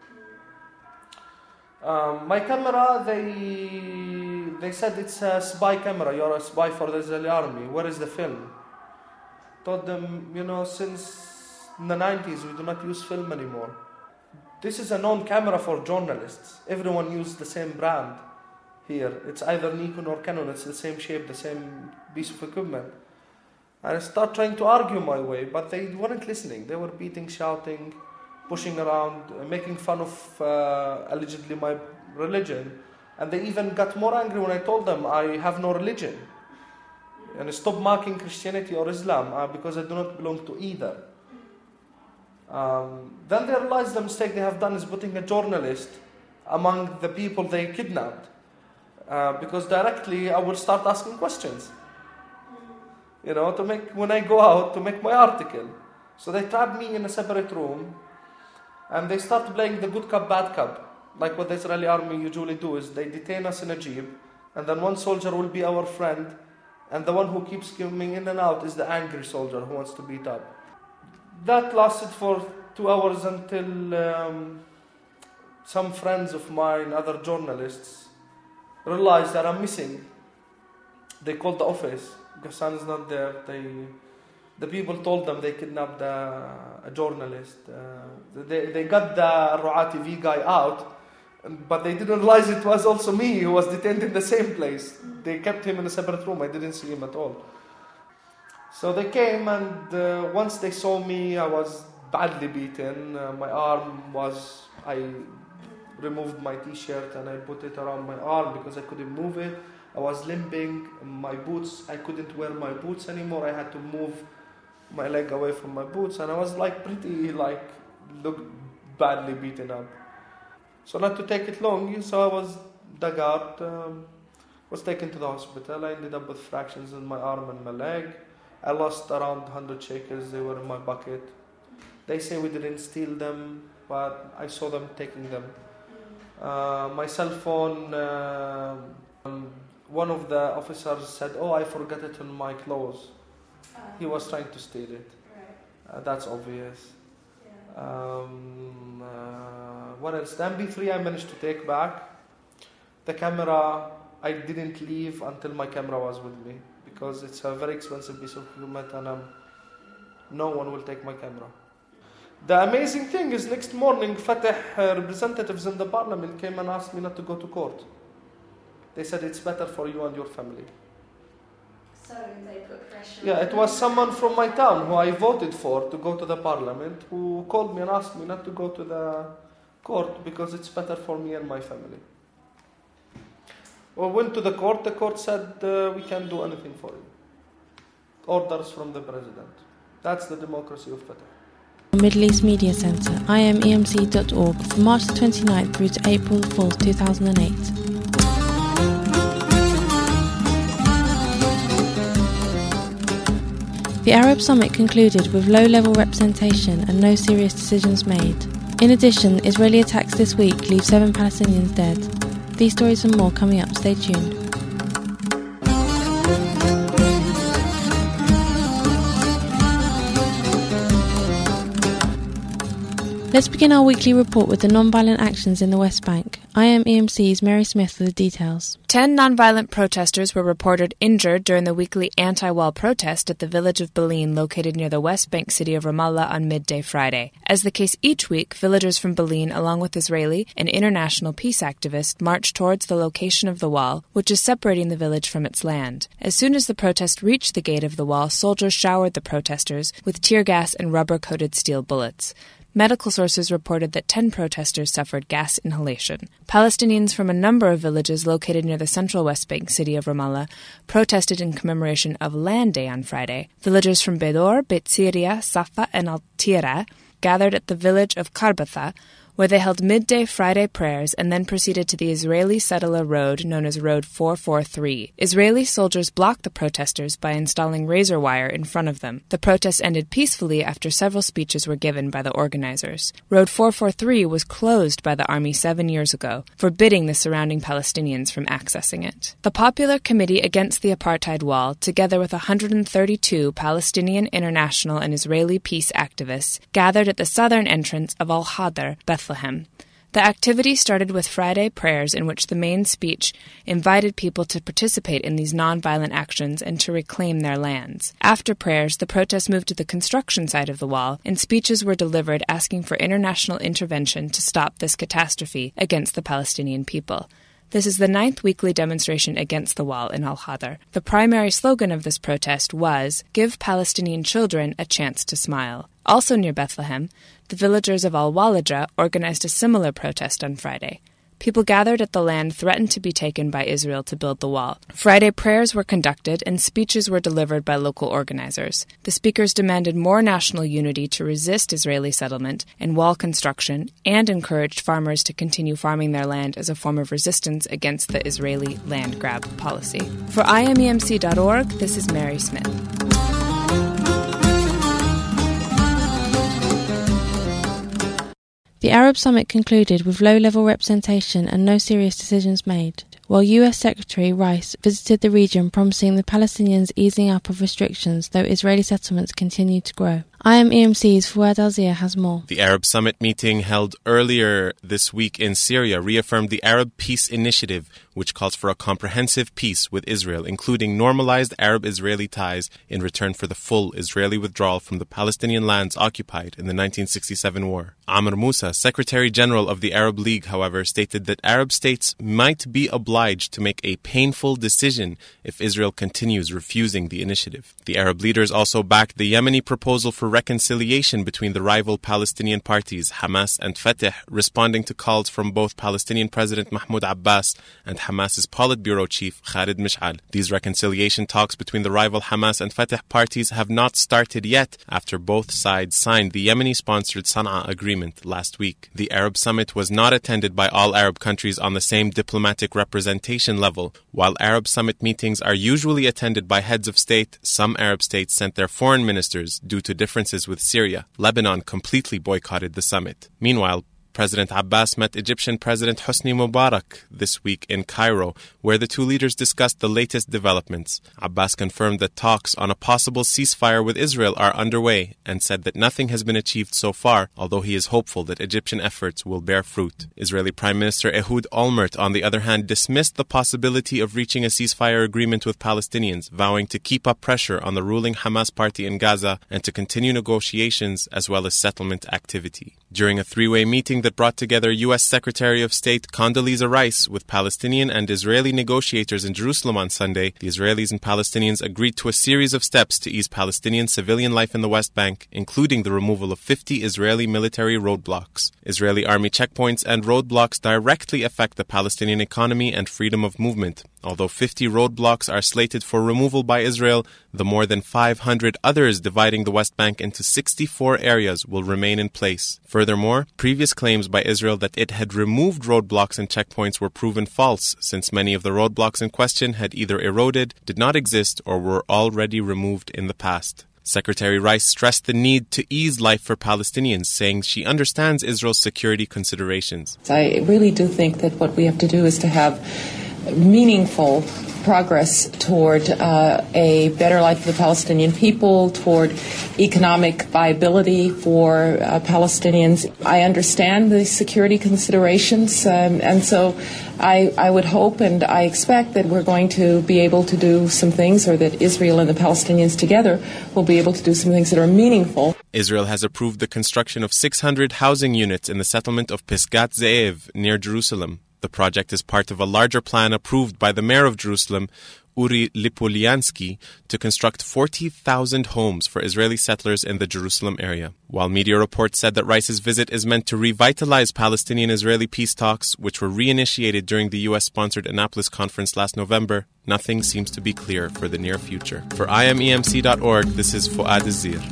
Um, my camera, they they said it's a spy camera. You're a spy for the Israeli army. Where is the film? Told them, you know, since the nineties we do not use film anymore. This is a known camera for journalists. Everyone uses the same brand here. It's either Nikon or Canon. It's the same shape, the same piece of equipment. And I started trying to argue my way, but they weren't listening. They were beating, shouting, pushing around, making fun of uh, allegedly my religion. And they even got more angry when I told them I have no religion. And stop mocking Christianity or Islam uh, because I do not belong to either. Um, then they realized the mistake they have done is putting a journalist among the people they kidnapped. Uh, because directly I would start asking questions. You know, to make, when I go out, to make my article. So they trapped me in a separate room, and they start playing the good cop, bad cop. Like what the Israeli army usually do is they detain us in a jeep, and then one soldier will be our friend, and the one who keeps coming in and out is the angry soldier who wants to beat up. That lasted for two hours until um, some friends of mine, other journalists, realized that I'm missing. They called the office. Ghassan is not there. They, the people told them they kidnapped a, a journalist. Uh, they, they got the Al-Ru'a T V guy out, but they didn't realize it was also me who was detained in the same place. They kept him in a separate room. I didn't see him at all. So they came, and uh, once they saw me, I was badly beaten. Uh, my arm was, I removed my t-shirt and I put it around my arm because I couldn't move it. I was limping. My boots, I couldn't wear my boots anymore. I had to move my leg away from my boots, and I was like pretty, like, looked badly beaten up. So not to take it long, so I was dug out, um, was taken to the hospital. I ended up with fractures in my arm and my leg. I lost around one hundred shekels. They were in my bucket. They say we didn't steal them, but I saw them taking them. Uh, my cell phone, uh, um, one of the officers said, oh, I forgot it in my clothes. He was trying to steal it. Uh, that's obvious. Um, uh, what else? The M P three I managed to take back. The camera, I didn't leave until my camera was with me, because it's a very expensive piece of equipment and um, no one will take my camera. The amazing thing is, next morning, Fatah uh, representatives in the parliament came and asked me not to go to court. They said it's better for you and your family.
So they put pressure.
Yeah, it was someone from my town who I voted for to go to the parliament who called me and asked me not to go to the court because it's better for me and my family. We went to the court. The court said uh, we can't do anything for you. Orders from the president. That's the democracy of Fatah.
Middle East Media Centre, I M E M C dot org, from March the twenty-ninth through to April the fourth, two thousand eight. The Arab Summit concluded with low-level representation and no serious decisions made. In addition, Israeli attacks this week leave seven Palestinians dead. These stories and more coming up. Stay tuned. Let's begin our weekly report with the non-violent actions in the West Bank. I M E M C's Mary Smith for the details.
Ten non-violent protesters were reported injured during the weekly anti-wall protest at the village of Bil'in, located near the West Bank city of Ramallah, on midday Friday. As the case each week, villagers from Bil'in, along with Israeli and international peace activists, marched towards the location of the wall, which is separating the village from its land. As soon as the protest reached the gate of the wall, soldiers showered the protesters with tear gas and rubber-coated steel bullets. Medical sources reported that ten protesters suffered gas inhalation. Palestinians from a number of villages located near the central West Bank city of Ramallah protested in commemoration of Land Day on Friday. Villagers from Bedor, Beit Siria, Safa, and Al-Tira gathered at the village of Karbatha, where they held midday Friday prayers and then proceeded to the Israeli settler road known as Road four forty-three. Israeli soldiers blocked the protesters by installing razor wire in front of them. The protests ended peacefully after several speeches were given by the organizers. Road four forty-three was closed by the army seven years ago, forbidding the surrounding Palestinians from accessing it. The Popular Committee Against the Apartheid Wall, together with one hundred thirty-two Palestinian, international, and Israeli peace activists, gathered at the southern entrance of Al-Hadar, Bethlehem. The activity started with Friday prayers, in which the main speech invited people to participate in these non-violent actions and to reclaim their lands. After prayers, the protests moved to the construction site of the wall, and speeches were delivered asking for international intervention to stop this catastrophe against the Palestinian people. This is the ninth weekly demonstration against the wall in Al-Hadar. The primary slogan of this protest was, "Give Palestinian children a chance to smile." Also near Bethlehem, the villagers of Al-Walajah organized a similar protest on Friday. People gathered at the land threatened to be taken by Israel to build the wall. Friday prayers were conducted and speeches were delivered by local organizers. The speakers demanded more national unity to resist Israeli settlement and wall construction, and encouraged farmers to continue farming their land as a form of resistance against the Israeli land grab policy. For I M E M C dot org, this is Mary Smith.
The Arab Summit concluded with low-level representation and no serious decisions made, while U S Secretary Rice visited the region promising the Palestinians easing up of restrictions, though Israeli settlements continue to grow. I M E M C's Fouad Al-Zia has more.
The Arab Summit meeting held earlier this week in Syria reaffirmed the Arab Peace Initiative, which calls for a comprehensive peace with Israel, including normalized Arab-Israeli ties in return for the full Israeli withdrawal from the Palestinian lands occupied in the nineteen sixty-seven war. Amr Moussa, Secretary General of the Arab League, however, stated that Arab states might be obliged to make a painful decision if Israel continues refusing the initiative. The Arab leaders also backed the Yemeni proposal for reconciliation between the rival Palestinian parties, Hamas and Fatah, responding to calls from both Palestinian President Mahmoud Abbas and Hamas's Politburo chief, Khalid Mish'al. These reconciliation talks between the rival Hamas and Fatah parties have not started yet after both sides signed the Yemeni-sponsored Sana'a agreement last week. The Arab summit was not attended by all Arab countries on the same diplomatic representation level. While Arab summit meetings are usually attended by heads of state, some Arab states sent their foreign ministers due to differences with Syria. Lebanon completely boycotted the summit. Meanwhile, President Abbas met Egyptian President Hosni Mubarak this week in Cairo, where the two leaders discussed the latest developments. Abbas confirmed that talks on a possible ceasefire with Israel are underway and said that nothing has been achieved so far, although he is hopeful that Egyptian efforts will bear fruit. Israeli Prime Minister Ehud Olmert, on the other hand, dismissed the possibility of reaching a ceasefire agreement with Palestinians, vowing to keep up pressure on the ruling Hamas party in Gaza and to continue negotiations as well as settlement activity. During a three-way meeting that brought together U S Secretary of State Condoleezza Rice with Palestinian and Israeli negotiators in Jerusalem on Sunday, the Israelis and Palestinians agreed to a series of steps to ease Palestinian civilian life in the West Bank, including the removal of fifty Israeli military roadblocks. Israeli army checkpoints and roadblocks directly affect the Palestinian economy and freedom of movement. Although fifty roadblocks are slated for removal by Israel, the more than five hundred others dividing the West Bank into sixty-four areas will remain in place. Furthermore, previous claims by Israel that it had removed roadblocks and checkpoints were proven false, since many of the roadblocks in question had either eroded, did not exist, or were already removed in the past. Secretary Rice stressed the need to ease life for Palestinians, saying she understands Israel's security considerations.
I really do think that what we have to do is to have meaningful progress toward uh, a better life for the Palestinian people, toward economic viability for uh, Palestinians. I understand the security considerations, um, and so I, I would hope and I expect that we're going to be able to do some things, or that Israel and the Palestinians together will be able to do some things that are meaningful.
Israel has approved the construction of six hundred housing units in the settlement of Pisgat Ze'ev near Jerusalem. The project is part of a larger plan approved by the mayor of Jerusalem, Uri Lipoliansky, to construct forty thousand homes for Israeli settlers in the Jerusalem area. While media reports said that Rice's visit is meant to revitalize Palestinian-Israeli peace talks, which were reinitiated during the U S-sponsored Annapolis conference last November, nothing seems to be clear for the near future. For I M E M C dot org, this is Fuad Azir.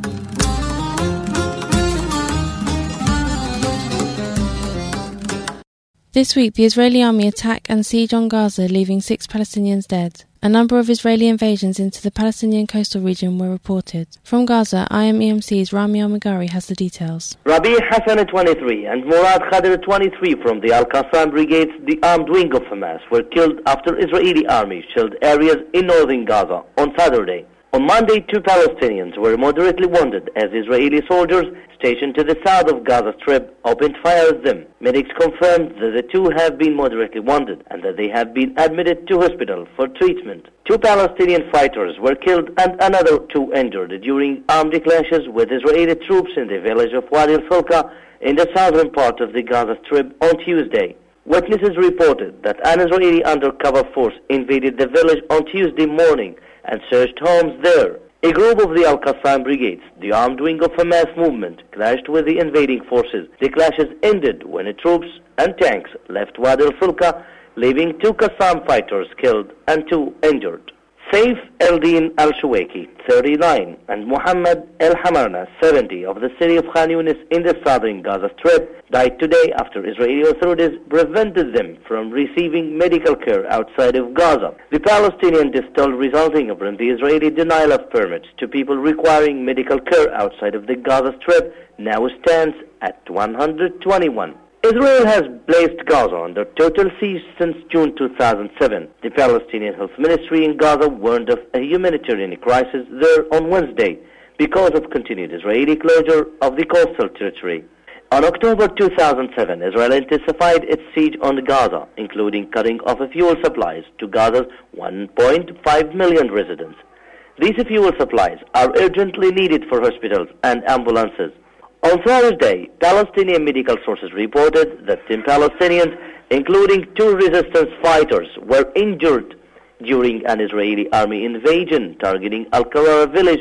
This week, the Israeli army attack and siege on Gaza, leaving six Palestinians dead. A number of Israeli invasions into the Palestinian coastal region were reported. From Gaza, I M E M C's Rami Al-Magari has the details.
Rabi Hassan, twenty-three, and Murad Khadir, twenty-three, from the Al-Qassam brigades, the armed wing of Hamas, were killed after Israeli army shelled areas in northern Gaza on Saturday. On Monday, two Palestinians were moderately wounded as Israeli soldiers stationed to the south of Gaza Strip opened fire at them. Medics confirmed that the two have been moderately wounded and that they have been admitted to hospital for treatment. Two Palestinian fighters were killed and another two injured during armed clashes with Israeli troops in the village of Wadi al-Fulka in the southern part of the Gaza Strip on Tuesday. Witnesses reported that an Israeli undercover force invaded the village on Tuesday morning and searched homes there. A group of the Al-Qassam brigades, the armed wing of Hamas movement, clashed with the invading forces. The clashes ended when the troops and tanks left Wadi al-Fulka, leaving two Qassam fighters killed and two injured. Saif Eldin Al-Shuwaiki, thirty-nine, and Muhammad El-Hamarna, seventy, of the city of Khan Yunis in the southern Gaza Strip, died today after Israeli authorities prevented them from receiving medical care outside of Gaza. The Palestinian death toll resulting from the Israeli denial of permits to people requiring medical care outside of the Gaza Strip now stands at one hundred twenty-one. Israel has placed Gaza under total siege since June two thousand seven. The Palestinian Health Ministry in Gaza warned of a humanitarian crisis there on Wednesday because of continued Israeli closure of the coastal territory. On October two thousand seven, Israel intensified its siege on Gaza, including cutting off fuel supplies to Gaza's one point five million residents. These fuel supplies are urgently needed for hospitals and ambulances. On Thursday, Palestinian medical sources reported that ten Palestinians, including two resistance fighters, were injured during an Israeli army invasion targeting Al-Qarara village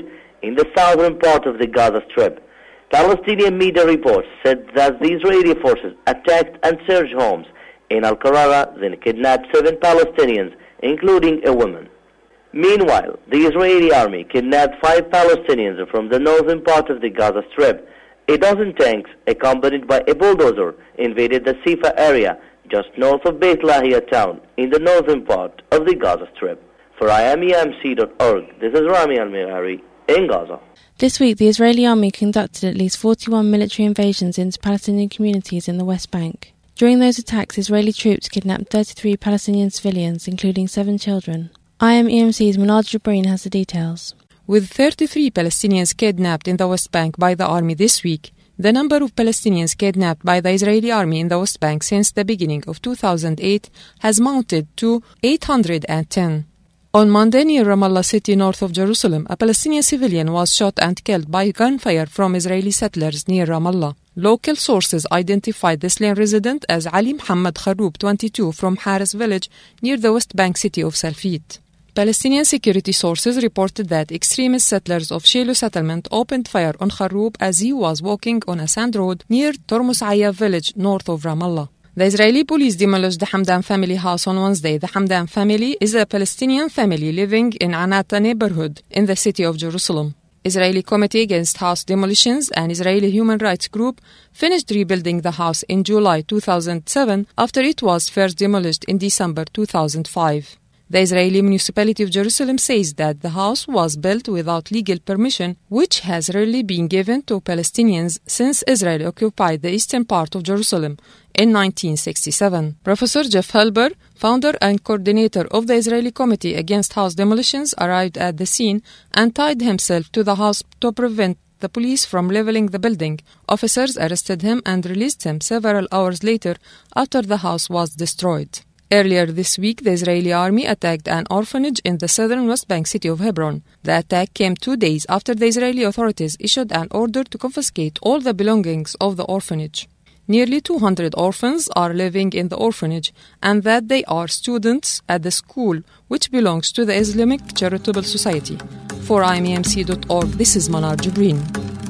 in the southern part of the Gaza Strip. Palestinian media reports said that the Israeli forces attacked and searched homes in Al-Qarara, then kidnapped seven Palestinians, including a woman. Meanwhile, the Israeli army kidnapped five Palestinians from the northern part of the Gaza Strip. A dozen tanks, accompanied by a bulldozer, invaded the Sifa area, just north of Beit Lahia town, in the northern part of the Gaza Strip. For I am E M C dot org, this is Rami Al-Mirari in Gaza.
This week, the Israeli army conducted at least forty-one military invasions into Palestinian communities in the West Bank. During those attacks, Israeli troops kidnapped thirty-three Palestinian civilians, including seven children. I am E M C's Manal Jibrin has the details.
With thirty-three Palestinians kidnapped in the West Bank by the army this week, the number of Palestinians kidnapped by the Israeli army in the West Bank since the beginning of two thousand eight has mounted to eight hundred ten. On Monday near Ramallah city north of Jerusalem, a Palestinian civilian was shot and killed by gunfire from Israeli settlers near Ramallah. Local sources identified the slain resident as Ali Muhammad Kharoub, twenty-two, from Haris village near the West Bank city of Salfit. Palestinian security sources reported that extremist settlers of Shiloh settlement opened fire on Kharoub as he was walking on a sand road near Tormus Aya village north of Ramallah. The Israeli police demolished the Hamdan family house on Wednesday. The Hamdan family is a Palestinian family living in Anata neighborhood in the city of Jerusalem. Israeli Committee Against House Demolitions, an Israeli human rights group, finished rebuilding the house in July two thousand seven after it was first demolished in December two thousand five. The Israeli municipality of Jerusalem says that the house was built without legal permission, which has rarely been given to Palestinians since Israel occupied the eastern part of Jerusalem in nineteen sixty-seven. Professor Jeff Halber, founder and coordinator of the Israeli Committee Against House Demolitions, arrived at the scene and tied himself to the house to prevent the police from leveling the building. Officers arrested him and released him several hours later after the house was destroyed. Earlier this week, the Israeli army attacked an orphanage in the southern West Bank city of Hebron. The attack came two days after the Israeli authorities issued an order to confiscate all the belongings of the orphanage. Nearly two hundred orphans are living in the orphanage, and that they are students at the school, which belongs to the Islamic Charitable Society. For I M E M C dot org, this is Manar Jibrin.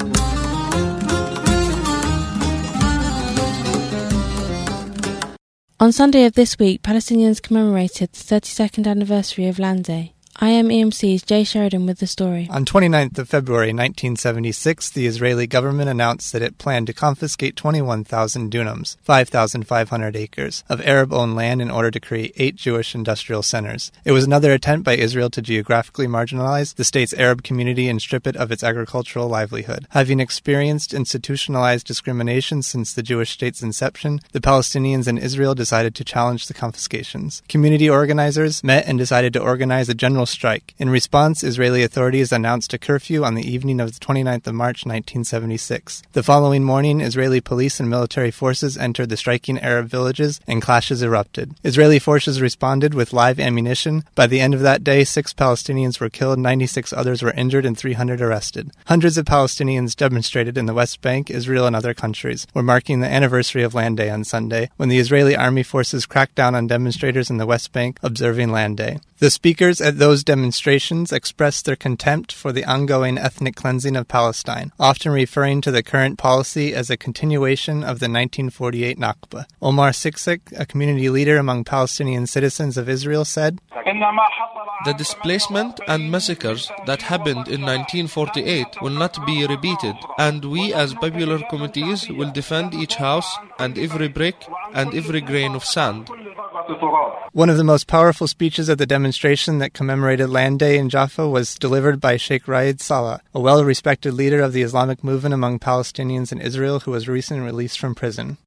On Sunday of this week, Palestinians commemorated the thirty-second anniversary of Land Day. I am E M C's Jay Sheridan with the story.
On twenty-ninth of February nineteen seventy-six, the Israeli government announced that it planned to confiscate twenty-one thousand dunams, five thousand five hundred acres, of Arab-owned land in order to create eight Jewish industrial centers. It was another attempt by Israel to geographically marginalize the state's Arab community and strip it of its agricultural livelihood. Having experienced institutionalized discrimination since the Jewish state's inception, the Palestinians and Israel decided to challenge the confiscations. Community organizers met and decided to organize a general strike. In response, Israeli authorities announced a curfew on the evening of the twenty-ninth of March nineteen seventy-six. The following morning, Israeli police and military forces entered the striking Arab villages and clashes erupted. Israeli forces responded with live ammunition. By the end of that day, six Palestinians were killed, ninety-six others were injured, and three hundred arrested. Hundreds of Palestinians demonstrated in the West Bank, Israel, and other countries. We're marking the anniversary of Land Day on Sunday, when the Israeli army forces cracked down on demonstrators in the West Bank observing Land Day. The speakers at those demonstrations expressed their contempt for the ongoing ethnic cleansing of Palestine, often referring to the current policy as a continuation of the nineteen forty-eight Nakba. Omar Siksik, a community leader among Palestinian citizens of Israel, said,
"The displacement and massacres that happened in nineteen forty-eight will not be repeated, and we as popular committees will defend each house and every brick and every grain of sand."
One of the most powerful speeches at the demonstration that commemorated Land Day in Jaffa was delivered by Sheikh Raed Salah, a well-respected leader of the Islamic movement among Palestinians in Israel who was recently released from prison.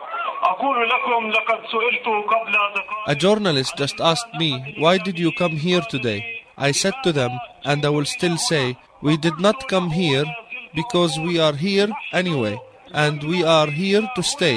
A journalist just asked me, "Why did you come here today?" I said to them, and I will still say, we did not come here because we are here anyway, and we are here to stay.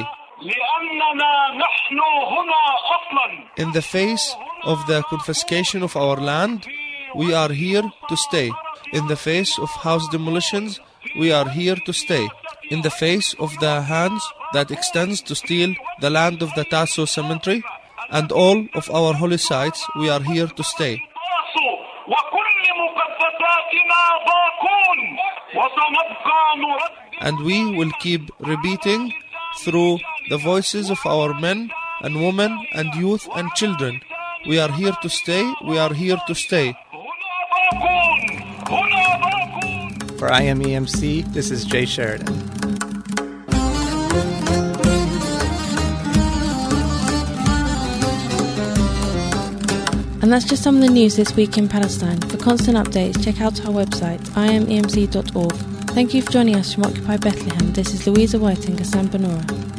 In the face of the confiscation of our land, we are here to stay. In the face of house demolitions, we are here to stay. In the face of the hands that extends to steal the land of the Tasso cemetery and all of our holy sites, we are here to stay. And we will keep repeating through the voices of our men and women and youth and children. We are here to stay, we are here to stay.
For I M E M C, this is Jay Sheridan.
And that's just some of the news this week in Palestine. For constant updates, check out our website, I M E M C dot org. Thank you for joining us from Occupy Bethlehem. This is Louisa White and Ghassan Banora.